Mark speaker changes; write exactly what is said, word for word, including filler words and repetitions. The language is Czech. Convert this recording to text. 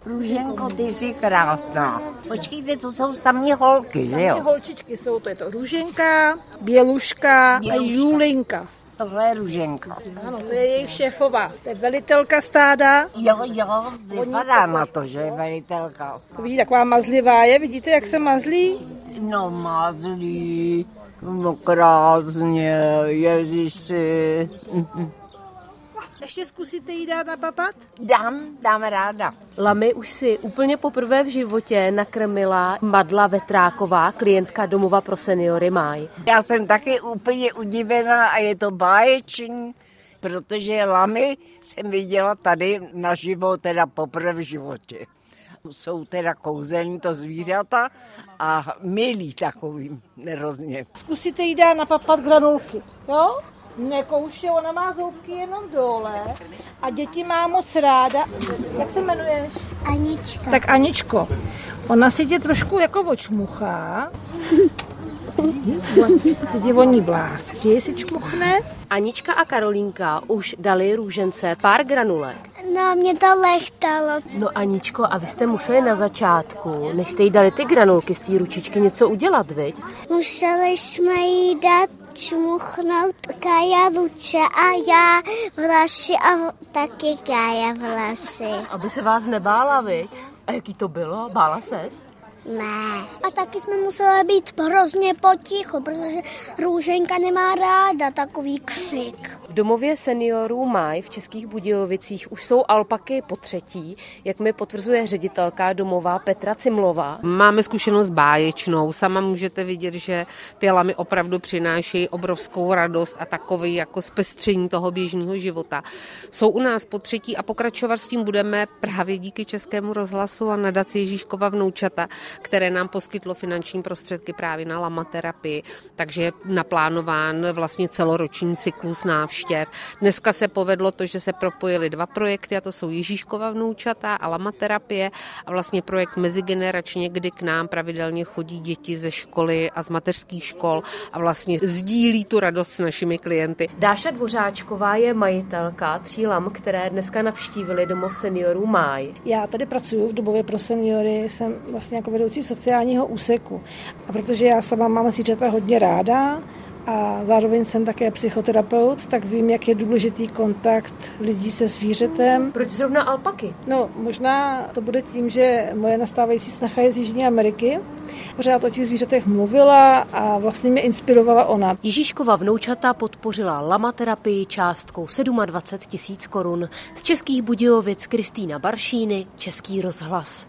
Speaker 1: Růženko, ty jsi krásná. Počkejte, to jsou samý holky, že jo?
Speaker 2: Samý holčičky jsou, to je to Růženka, Běluška, Běluška. A Julinka.
Speaker 1: Tohle je Růženka.
Speaker 2: Ano, to je jejich šéfová. To je velitelka stáda.
Speaker 1: Jo, jo, vypadá na to, že je velitelka.
Speaker 2: Vidíte, taková mazlivá je, vidíte, jak se mazlí?
Speaker 1: No mazlí, no krásně, ježiši.
Speaker 2: Ještě zkusíte jí dát napapat?
Speaker 1: Dám, dám ráda.
Speaker 3: Lamy už si úplně poprvé v životě nakrmila Madla Vetráková, klientka domova pro seniory Máj.
Speaker 1: Já jsem taky úplně udivená a je to báječný, protože lamy jsem viděla tady naživo, teda poprvé v životě. Jsou teda kouzelní to zvířata a milí takovým hrozně.
Speaker 2: Zkusíte jí dát napapat granulky, jo? Nekouště, ona má zoubky jenom dole a děti má moc ráda. Jak se jmenuješ?
Speaker 4: Anička.
Speaker 2: Tak Aničko, ona si tě trošku jako očmuchá. Si tě voní vlásky, si čmuchne.
Speaker 3: Anička a Karolínka už dali Růžence pár granulek.
Speaker 4: No, mě to lechtalo.
Speaker 3: No Aničko, a vy jste museli na začátku, než jste jí dali ty granulky z té ručičky, něco udělat, viď?
Speaker 4: Museli jsme jí dát čmuchnout Kája ruče a já vlasy a taky Kája vlasy.
Speaker 3: Aby se vás nebála, viď? A jaký to bylo? Bála ses?
Speaker 4: Ne. A taky jsme museli být hrozně potichu, protože Růženka nemá ráda takový křik.
Speaker 3: V domově seniorů Máj v Českých Budějovicích už jsou alpaky po třetí, jak mi potvrzuje ředitelka domova Petra Cimlová.
Speaker 5: Máme zkušenost báječnou, sama můžete vidět, že ty lamy opravdu přinášejí obrovskou radost a takový jako zpestření toho běžného života. Jsou u nás po třetí a pokračovat s tím budeme právě díky Českému rozhlasu a nadaci Ježíškova vnoučata, které nám poskytlo finanční prostředky právě na lamaterapii, takže je naplánován vlastně celoroční cyklus návštěv. Dneska se povedlo to, že se propojily dva projekty, a to jsou Ježíškova vnoučata a lamaterapie a vlastně projekt mezigeneračně, kdy k nám pravidelně chodí děti ze školy a z mateřských škol a vlastně sdílí tu radost s našimi klienty.
Speaker 3: Dáša Dvořáčková je majitelka tří lam, které dneska navštívili domov seniorů Máj.
Speaker 2: Já tady pracuji v domově pro seniory, jsem vlastně jako vedoucí sociálního úseku. A protože já sama mám zvířata hodně ráda a zároveň jsem také psychoterapeut, tak vím, jak je důležitý kontakt lidí se zvířetem.
Speaker 3: Proč zrovna alpaky?
Speaker 2: No, možná to bude tím, že moje nastávající snacha je z Jižní Ameriky. Pořád o těch zvířatech mluvila a vlastně mě inspirovala ona.
Speaker 3: Ježíškova vnoučata podpořila lamaterapii částkou dvacet sedm tisíc korun. Z Českých Budějovic Kristýna Baršíny, Český rozhlas.